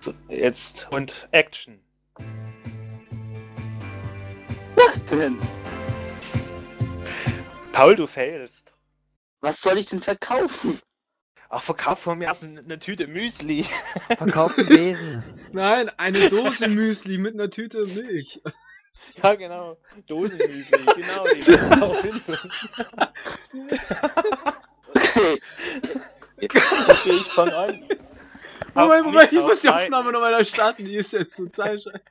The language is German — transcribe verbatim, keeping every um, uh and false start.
So, jetzt und Action. Was denn? Paul, du failst. Was soll ich denn verkaufen? Ach, verkauf von mir aus eine Tüte Müsli. Verkaufen Besen. Nein, eine Dose Müsli mit einer Tüte Milch. Ja, genau. Dosenmüsli, genau, die beste Erfindung. Okay. Okay, ich fang an. Moment, Auf Moment, mich, ich muss auf die drei. Aufnahme nochmal starten, die ist jetzt total scheiße.